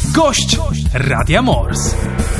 Gość Radia Mors.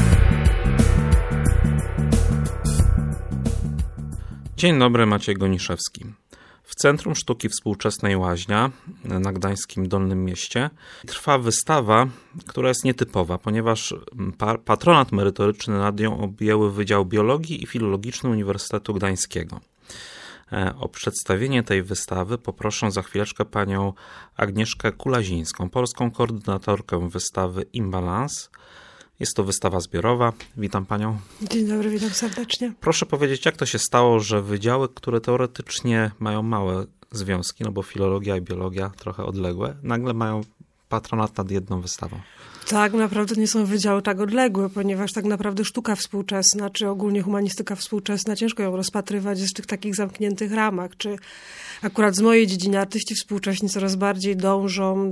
Dzień dobry, Maciej Goniszewski. W Centrum Sztuki Współczesnej Łaźnia na gdańskim Dolnym Mieście trwa wystawa, która jest nietypowa, ponieważ patronat merytoryczny nad nią objęły Wydział Biologii i Filologiczny Uniwersytetu Gdańskiego. O przedstawienie tej wystawy poproszę za chwileczkę panią Agnieszkę Kulazińską, polską koordynatorkę wystawy Imbalans. Jest to wystawa zbiorowa. Witam panią. Dzień dobry, witam serdecznie. Proszę powiedzieć, jak to się stało, że wydziały, które teoretycznie mają małe związki, no bo filologia i biologia trochę odległe, nagle mają patronat nad jedną wystawą? Tak naprawdę nie są wydziały tak odległe, ponieważ tak naprawdę sztuka współczesna, czy ogólnie humanistyka współczesna, ciężko ją rozpatrywać w tych takich zamkniętych ramach, czy akurat z mojej dziedziny artyści współcześni coraz bardziej dążą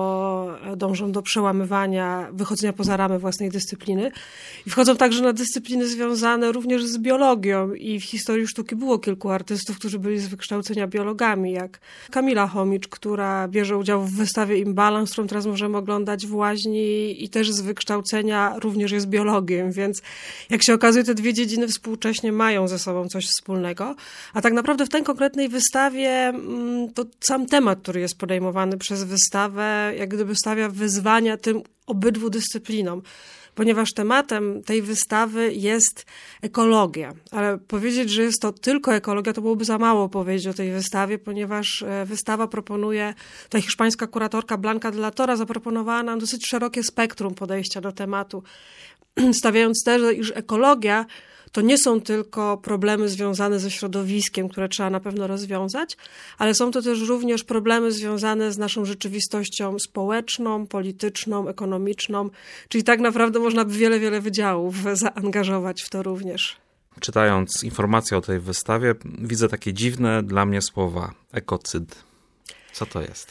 do przełamywania, wychodzenia poza ramy własnej dyscypliny i wchodzą także na dyscypliny związane również z biologią i w historii sztuki było kilku artystów, którzy byli z wykształcenia biologami, jak Kamila Chomicz, która bierze udział w wystawie Imbalans, którą teraz możemy oglądać w Łaźni i też z wykształcenia również jest biologiem, więc jak się okazuje, te dwie dziedziny współcześnie mają ze sobą coś wspólnego, a tak naprawdę w tej konkretnej wystawie to sam temat, który jest podejmowany przez wystawę, jak gdyby stawia wyzwania tym obydwu dyscyplinom, ponieważ tematem tej wystawy jest ekologia. Ale powiedzieć, że jest to tylko ekologia, to byłoby za mało powiedzieć o tej wystawie, ponieważ wystawa proponuje, ta hiszpańska kuratorka Blanca de la Torre zaproponowała nam dosyć szerokie spektrum podejścia do tematu, stawiając też, iż ekologia to nie są tylko problemy związane ze środowiskiem, które trzeba na pewno rozwiązać, ale są to też również problemy związane z naszą rzeczywistością społeczną, polityczną, ekonomiczną, czyli tak naprawdę można by wiele wydziałów zaangażować w to również. Czytając informacje o tej wystawie, widzę takie dziwne dla mnie słowa ekocyd. Co to jest?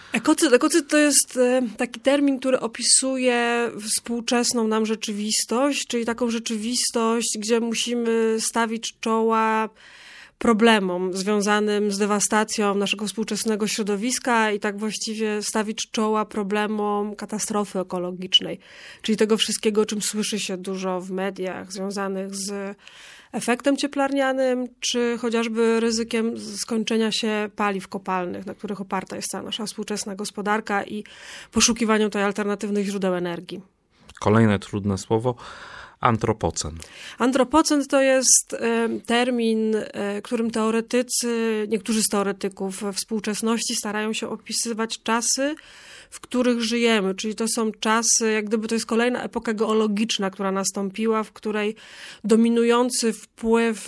Ekocyd to jest taki termin, który opisuje współczesną nam rzeczywistość, czyli taką rzeczywistość, gdzie musimy stawić czoła problemom związanym z dewastacją naszego współczesnego środowiska i tak właściwie stawić czoła problemom katastrofy ekologicznej, czyli tego wszystkiego, o czym słyszy się dużo w mediach, związanych z efektem cieplarnianym, czy chociażby ryzykiem skończenia się paliw kopalnych, na których oparta jest cała nasza współczesna gospodarka i poszukiwaniu tutaj alternatywnych źródeł energii. Kolejne trudne słowo. Antropocen. Antropocen to jest termin, którym teoretycy, niektórzy z teoretyków współczesności starają się opisywać czasy, w których żyjemy, czyli to są czasy, jak gdyby to jest kolejna epoka geologiczna, która nastąpiła, w której dominujący wpływ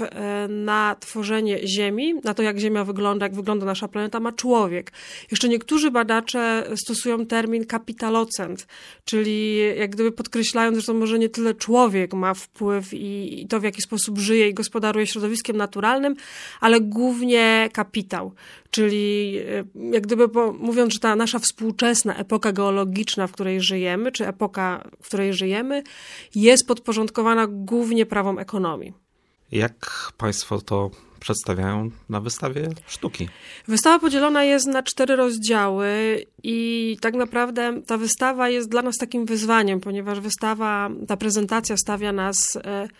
na tworzenie Ziemi, na to jak Ziemia wygląda, jak wygląda nasza planeta, ma człowiek. Jeszcze niektórzy badacze stosują termin kapitalocent, czyli jak gdyby podkreślając, że to może nie tyle człowiek ma wpływ i to w jaki sposób żyje i gospodaruje środowiskiem naturalnym, ale głównie kapitał. Czyli jak gdyby mówiąc, że ta nasza współczesna epoka geologiczna, w której żyjemy, czy epoka, w której żyjemy, jest podporządkowana głównie prawom ekonomii. Jak państwo to przedstawiają na wystawie sztuki? Wystawa podzielona jest na 4 rozdziały i tak naprawdę ta wystawa jest dla nas takim wyzwaniem, ponieważ ta prezentacja stawia nas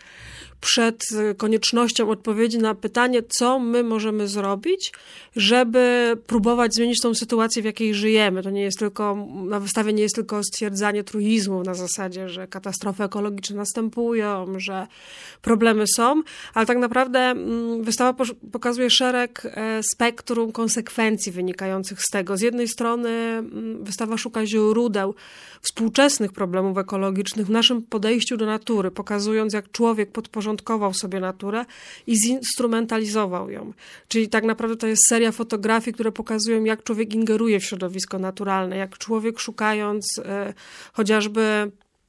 przed koniecznością odpowiedzi na pytanie, co my możemy zrobić, żeby próbować zmienić tą sytuację, w jakiej żyjemy. To nie jest tylko, na wystawie nie jest tylko stwierdzanie truizmu na zasadzie, że katastrofy ekologiczne następują, że problemy są, ale tak naprawdę wystawa pokazuje szereg spektrum konsekwencji wynikających z tego. Z jednej strony wystawa szuka źródeł współczesnych problemów ekologicznych w naszym podejściu do natury, pokazując, jak człowiek podporządkował sobie naturę i zinstrumentalizował ją. Czyli tak naprawdę to jest seria fotografii, które pokazują, jak człowiek ingeruje w środowisko naturalne, jak człowiek szukając chociażby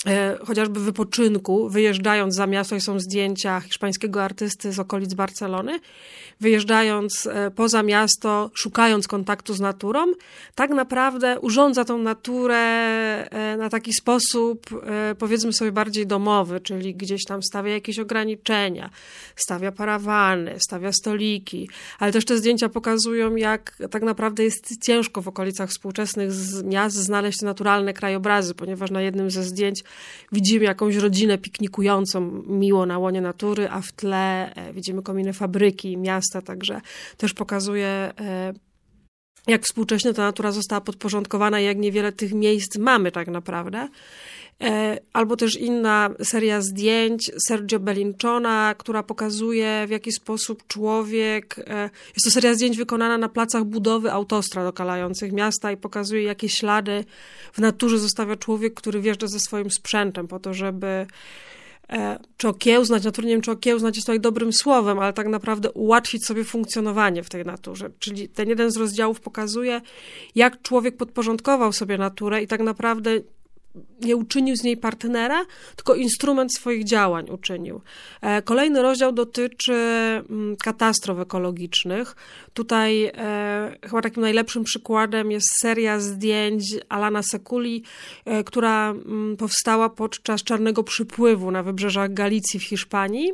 chociażby wypoczynku, wyjeżdżając za miasto, i są zdjęcia hiszpańskiego artysty z okolic Barcelony, wyjeżdżając poza miasto, szukając kontaktu z naturą, tak naprawdę urządza tą naturę na taki sposób, powiedzmy sobie, bardziej domowy, czyli gdzieś tam stawia jakieś ograniczenia, stawia parawany, stawia stoliki, ale też te zdjęcia pokazują, jak tak naprawdę jest ciężko w okolicach współczesnych miast znaleźć te naturalne krajobrazy, ponieważ na jednym ze zdjęć widzimy jakąś rodzinę piknikującą miło na łonie natury, a w tle widzimy kominy fabryki, miasta, także też pokazuje, jak współcześnie ta natura została podporządkowana i jak niewiele tych miejsc mamy tak naprawdę. Albo też inna seria zdjęć Sergio Bellinchona, która pokazuje, w jaki sposób człowiek... Jest to seria zdjęć wykonana na placach budowy autostrad okalających miasta i pokazuje, jakie ślady w naturze zostawia człowiek, który wjeżdża ze swoim sprzętem po to, żeby czy okiełznać, naturę, nie wiem, czy okiełznać jest tutaj dobrym słowem, ale tak naprawdę ułatwić sobie funkcjonowanie w tej naturze. Czyli ten jeden z rozdziałów pokazuje, jak człowiek podporządkował sobie naturę i tak naprawdę nie uczynił z niej partnera, tylko instrument swoich działań uczynił. Kolejny rozdział dotyczy katastrof ekologicznych. Tutaj chyba takim najlepszym przykładem jest seria zdjęć Alana Sekuli, która powstała podczas czarnego przypływu na wybrzeżach Galicji w Hiszpanii.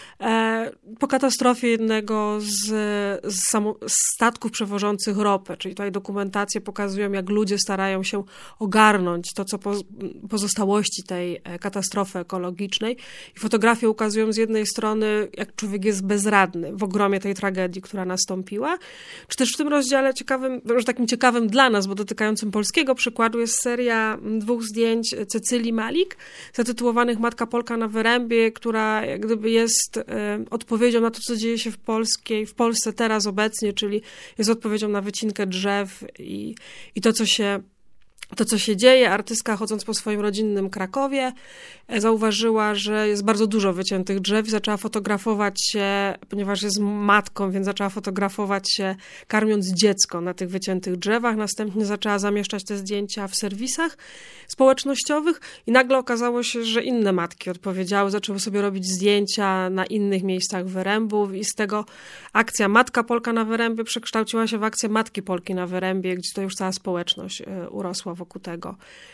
Po katastrofie jednego z statków przewożących ropę, czyli tutaj dokumentacje pokazują, jak ludzie starają się ogarnąć to, co pozostałości tej katastrofy ekologicznej. I fotografie ukazują z jednej strony, jak człowiek jest bezradny w ogromie tej tragedii, która nastąpiła. Czy też w tym rozdziale takim ciekawym dla nas, bo dotykającym polskiego przykładu, jest seria 2 zdjęć Cecylii Malik, zatytułowanych Matka Polka na Wyrębie, która jak gdyby jest odpowiedzią na to, co dzieje się w Polsce teraz obecnie, czyli jest odpowiedzią na wycinkę drzew i to, co się dzieje. Artystka, chodząc po swoim rodzinnym Krakowie, zauważyła, że jest bardzo dużo wyciętych drzew i zaczęła fotografować się, ponieważ jest matką, więc zaczęła fotografować się, karmiąc dziecko na tych wyciętych drzewach. Następnie zaczęła zamieszczać te zdjęcia w serwisach społecznościowych i nagle okazało się, że inne matki odpowiedziały, zaczęły sobie robić zdjęcia na innych miejscach Wyrębów i z tego akcja Matka Polka na Wyrębie przekształciła się w akcję Matki Polki na Wyrębie, gdzie to już cała społeczność urosła wokół tego.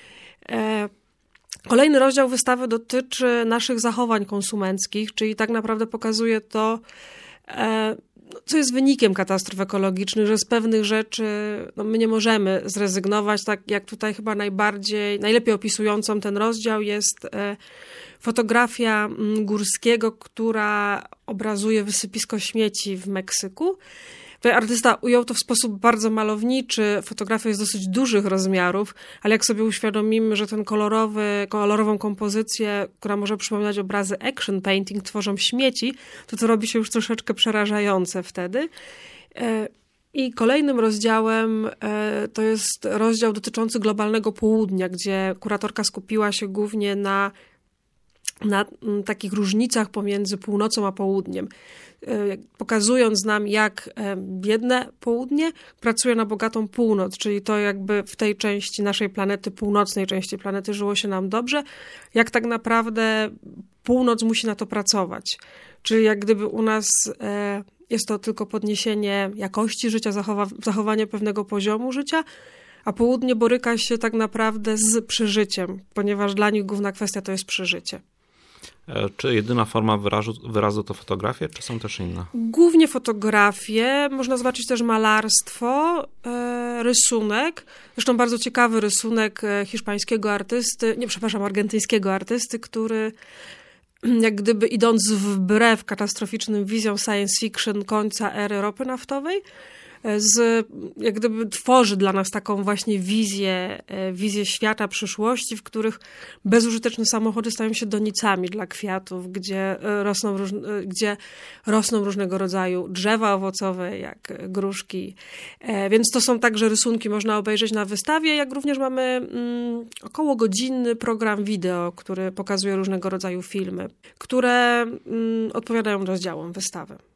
Kolejny rozdział wystawy dotyczy naszych zachowań konsumenckich, czyli tak naprawdę pokazuje to, co jest wynikiem katastrof ekologicznych, że z pewnych rzeczy my nie możemy zrezygnować. Tak jak tutaj chyba najlepiej opisującą ten rozdział jest fotografia Górskiego, która obrazuje wysypisko śmieci w Meksyku. Tutaj artysta ujął to w sposób bardzo malowniczy. Fotografia jest dosyć dużych rozmiarów, ale jak sobie uświadomimy, że ten kolorową kompozycję, która może przypominać obrazy action painting, tworzą śmieci, to robi się już troszeczkę przerażające wtedy. I kolejnym rozdziałem to jest rozdział dotyczący globalnego południa, gdzie kuratorka skupiła się głównie na takich różnicach pomiędzy północą a południem, pokazując nam, jak biedne południe pracuje na bogatą północ, czyli to jakby w tej części naszej planety, północnej części planety żyło się nam dobrze, jak tak naprawdę północ musi na to pracować. Czyli jak gdyby u nas jest to tylko podniesienie jakości życia, zachowanie pewnego poziomu życia, a południe boryka się tak naprawdę z przeżyciem, ponieważ dla nich główna kwestia to jest przeżycie. Czy jedyna forma wyrazu to fotografie, czy są też inne? Głównie fotografie, można zobaczyć też malarstwo, rysunek. Zresztą bardzo ciekawy rysunek argentyńskiego artysty, który jak gdyby idąc wbrew katastroficznym wizjom science fiction końca ery ropy naftowej, jak gdyby tworzy dla nas taką właśnie wizję świata przyszłości, w których bezużyteczne samochody stają się donicami dla kwiatów, gdzie rosną różnego rodzaju drzewa owocowe, jak gruszki. Więc to są także rysunki, można obejrzeć na wystawie, jak również mamy około godzinny program wideo, który pokazuje różnego rodzaju filmy, które odpowiadają rozdziałom wystawy.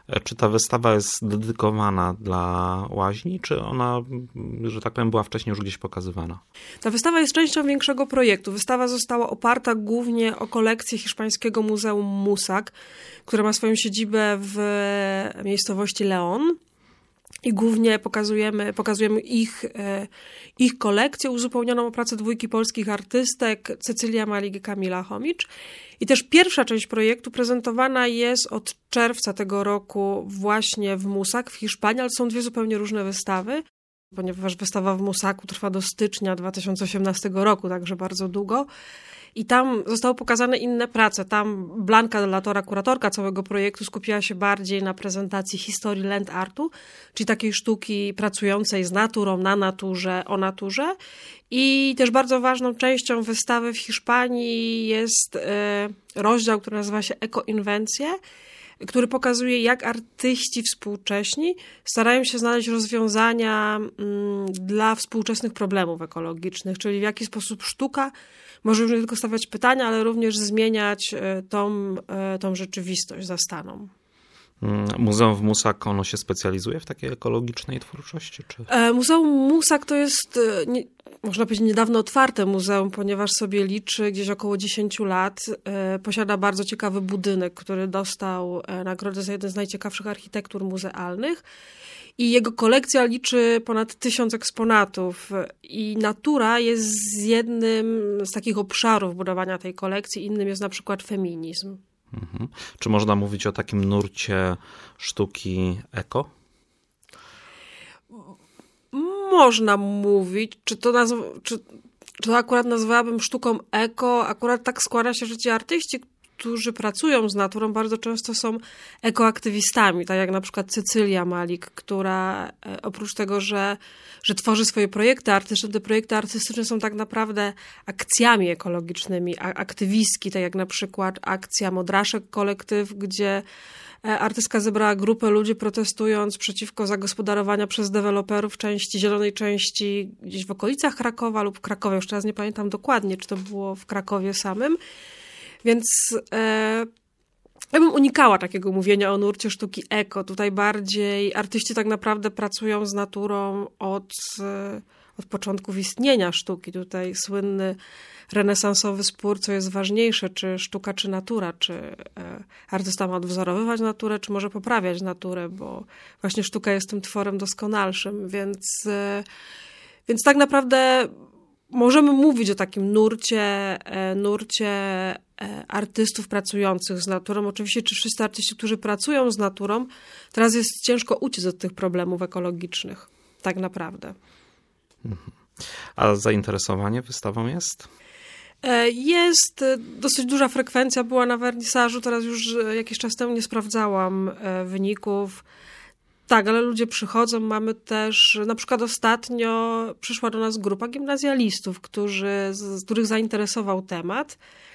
Czy ta wystawa jest dedykowana dla łaźni, czy ona, że tak powiem, była wcześniej już gdzieś pokazywana? Ta wystawa jest częścią większego projektu. Wystawa została oparta głównie o kolekcję hiszpańskiego Muzeum Musac, które ma swoją siedzibę w miejscowości León. I głównie pokazujemy ich kolekcję uzupełnioną o pracę dwójki polskich artystek, Cecylia Malik i Kamila Chomicz. I też pierwsza część projektu prezentowana jest od czerwca tego roku właśnie w Musac w Hiszpanii, ale są dwie zupełnie różne wystawy, ponieważ wystawa w Musacu trwa do stycznia 2018 roku, także bardzo długo. I tam zostały pokazane inne prace. Tam Blanka Delatora, kuratorka całego projektu, skupiła się bardziej na prezentacji historii land artu, czyli takiej sztuki pracującej z naturą, na naturze, o naturze. I też bardzo ważną częścią wystawy w Hiszpanii jest rozdział, który nazywa się Ekoinwencje, który pokazuje, jak artyści współcześni starają się znaleźć rozwiązania dla współczesnych problemów ekologicznych, czyli w jaki sposób sztuka może już nie tylko stawiać pytania, ale również zmieniać tą rzeczywistość zastaną. Muzeum w Musac, ono się specjalizuje w takiej ekologicznej twórczości? Czy? Muzeum Musac to jest, można powiedzieć, niedawno otwarte muzeum, ponieważ sobie liczy gdzieś około 10 lat. Posiada bardzo ciekawy budynek, który dostał nagrodę za jeden z najciekawszych architektur muzealnych. I jego kolekcja liczy ponad 1000 eksponatów. I natura jest jednym z takich obszarów budowania tej kolekcji. Innym jest na przykład feminizm. Mhm. Czy można mówić o takim nurcie sztuki eko? Można mówić. Czy to akurat nazwałabym sztuką eko? Akurat tak składa się, że ci artyści, którzy pracują z naturą, bardzo często są ekoaktywistami, tak jak na przykład Cecylia Malik, która oprócz tego, że tworzy swoje projekty artystyczne, te projekty artystyczne są tak naprawdę akcjami ekologicznymi, aktywistki, tak jak na przykład akcja Modraszek Kolektyw, gdzie artystka zebrała grupę ludzi protestując przeciwko zagospodarowaniu przez deweloperów zielonej części gdzieś w okolicach Krakowa lub w Krakowie, już teraz nie pamiętam dokładnie, czy to było w Krakowie samym. Więc ja bym unikała takiego mówienia o nurcie sztuki eko. Tutaj bardziej artyści tak naprawdę pracują z naturą od początków istnienia sztuki. Tutaj słynny renesansowy spór, co jest ważniejsze, czy sztuka, czy natura, czy artysta ma odwzorowywać naturę, czy może poprawiać naturę, bo właśnie sztuka jest tym tworem doskonalszym, więc tak naprawdę możemy mówić o takim nurcie artystów pracujących z naturą. Oczywiście, czy wszyscy artyści, którzy pracują z naturą, teraz jest ciężko uciec od tych problemów ekologicznych. Tak naprawdę. A zainteresowanie wystawą jest? Jest dosyć duża frekwencja, była na wernisażu, teraz już jakiś czas temu nie sprawdzałam wyników. Tak, ale ludzie przychodzą, mamy też, na przykład ostatnio przyszła do nas grupa gimnazjalistów, których zainteresował temat,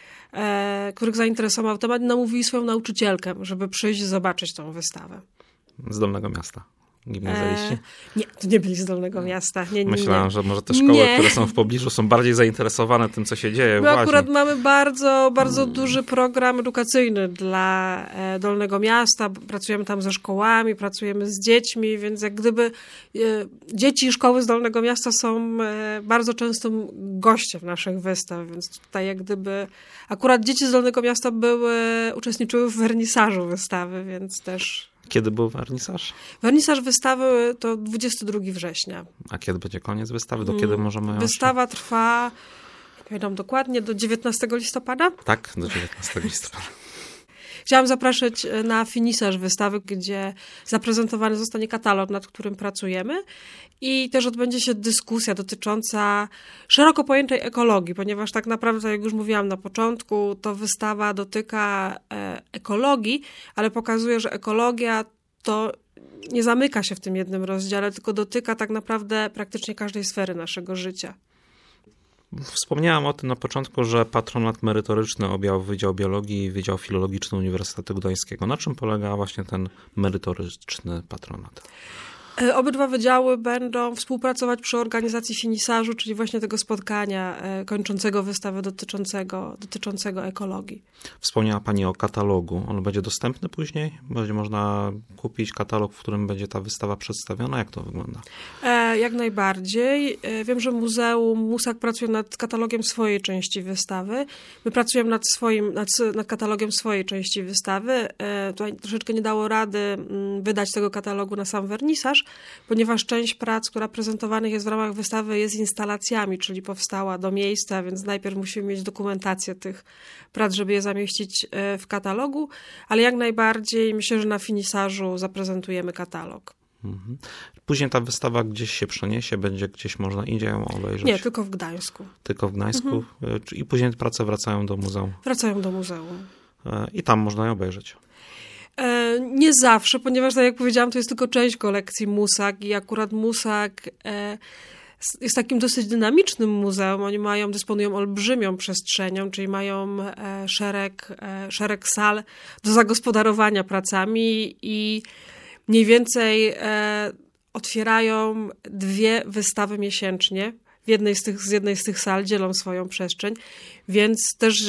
namówili swoją nauczycielkę, żeby przyjść i zobaczyć tą wystawę. Z Dolnego Miasta. Gimnazjaliści? Nie, to nie byli z Dolnego Miasta. Nie. Myślałem, że może te szkoły, które są w pobliżu, są bardziej zainteresowane tym, co się dzieje. My akurat mamy bardzo, bardzo duży program edukacyjny dla Dolnego Miasta. Pracujemy tam ze szkołami, pracujemy z dziećmi, więc jak gdyby dzieci i szkoły z Dolnego Miasta są bardzo częstym gościem naszych wystaw, więc tutaj jak gdyby akurat dzieci z Dolnego Miasta uczestniczyły w wernisażu wystawy, więc też... Kiedy był wernisaż? Wernisaż wystawy to 22 września. A kiedy będzie koniec wystawy? Do kiedy możemy... Wystawa trwa, pamiętam dokładnie, do 19 listopada? Tak, do 19 listopada. Chciałam zapraszać na finisaż wystawy, gdzie zaprezentowany zostanie katalog, nad którym pracujemy i też odbędzie się dyskusja dotycząca szeroko pojętej ekologii, ponieważ tak naprawdę, tak jak już mówiłam na początku, to wystawa dotyka ekologii, ale pokazuje, że ekologia to nie zamyka się w tym jednym rozdziale, tylko dotyka tak naprawdę praktycznie każdej sfery naszego życia. Wspomniałam o tym na początku, że patronat merytoryczny objął Wydział Biologii i Wydział Filologiczny Uniwersytetu Gdańskiego. Na czym polega właśnie ten merytoryczny patronat? Obydwa wydziały będą współpracować przy organizacji finisażu, czyli właśnie tego spotkania kończącego wystawę dotyczącego ekologii. Wspomniała Pani o katalogu. On będzie dostępny później? Będzie można kupić katalog, w którym będzie ta wystawa przedstawiona? Jak to wygląda? Jak najbardziej. Wiem, że Muzeum Musak pracuje nad katalogiem swojej części wystawy. My pracujemy nad katalogiem swojej części wystawy. Tutaj troszeczkę nie dało rady wydać tego katalogu na sam wernisaż, ponieważ część prac, która prezentowanych jest w ramach wystawy, jest instalacjami, czyli powstała do miejsca, więc najpierw musimy mieć dokumentację tych prac, żeby je zamieścić w katalogu, ale jak najbardziej myślę, że na finisażu zaprezentujemy katalog. Później ta wystawa gdzieś się przeniesie, będzie gdzieś można indziej ją obejrzeć? Nie, tylko w Gdańsku. Tylko w Gdańsku? I później prace wracają do muzeum? Wracają do muzeum. I tam można je obejrzeć? Nie zawsze, ponieważ tak jak powiedziałam, to jest tylko część kolekcji Musak i akurat Musak jest takim dosyć dynamicznym muzeum. Oni dysponują olbrzymią przestrzenią, czyli mają szereg sal do zagospodarowania pracami i mniej więcej otwierają 2 wystawy miesięcznie. Z jednej z tych sal dzielą swoją przestrzeń, więc też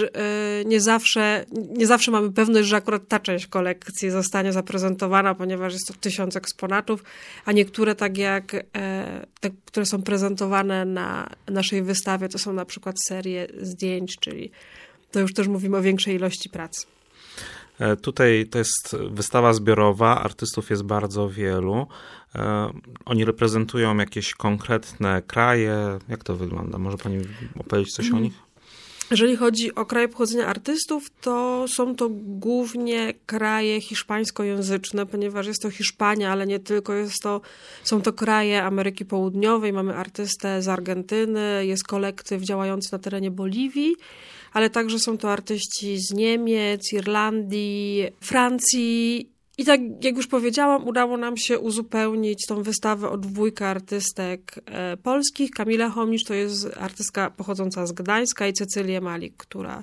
nie zawsze mamy pewność, że akurat ta część kolekcji zostanie zaprezentowana, ponieważ jest to 1000 eksponatów, a niektóre tak jak te, które są prezentowane na naszej wystawie, to są na przykład serie zdjęć, czyli to już też mówimy o większej ilości prac. Tutaj to jest wystawa zbiorowa, artystów jest bardzo wielu. Oni reprezentują jakieś konkretne kraje. Jak to wygląda? Może Pani opowiedzieć coś o nich? Jeżeli chodzi o kraje pochodzenia artystów, to są to głównie kraje hiszpańskojęzyczne, ponieważ jest to Hiszpania, ale nie tylko. Są to kraje Ameryki Południowej. Mamy artystę z Argentyny, jest kolektyw działający na terenie Boliwii, ale także są to artyści z Niemiec, Irlandii, Francji. I tak jak już powiedziałam, udało nam się uzupełnić tą wystawę o 2 artystek polskich. Kamila Homnicz to jest artystka pochodząca z Gdańska i Cecylię Malik, która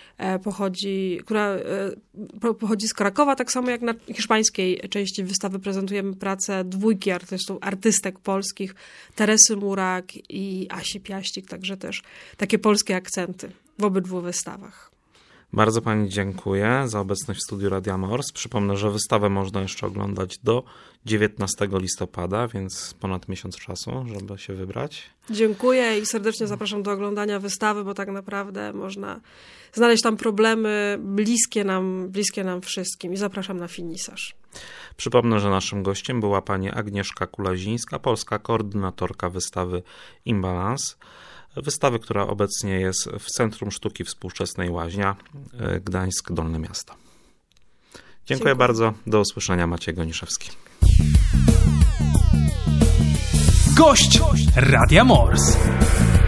pochodzi z Krakowa. Tak samo jak na hiszpańskiej części wystawy prezentujemy pracę 2 artystek polskich, Teresy Murak i Asi Piaścik, także też takie polskie akcenty w obydwu wystawach. Bardzo Pani dziękuję za obecność w studiu Radia Mors. Przypomnę, że wystawę można jeszcze oglądać do 19 listopada, więc ponad miesiąc czasu, żeby się wybrać. Dziękuję i serdecznie zapraszam do oglądania wystawy, bo tak naprawdę można znaleźć tam problemy bliskie nam wszystkim i zapraszam na finisaż. Przypomnę, że naszym gościem była Pani Agnieszka Kulazińska, polska koordynatorka wystawy Imbalans. Wystawy, która obecnie jest w Centrum Sztuki Współczesnej Łaźnia, Gdańsk, Dolne Miasto. Dziękuję bardzo. Do usłyszenia. Maciej Goniszewski. Gość Radia Mors.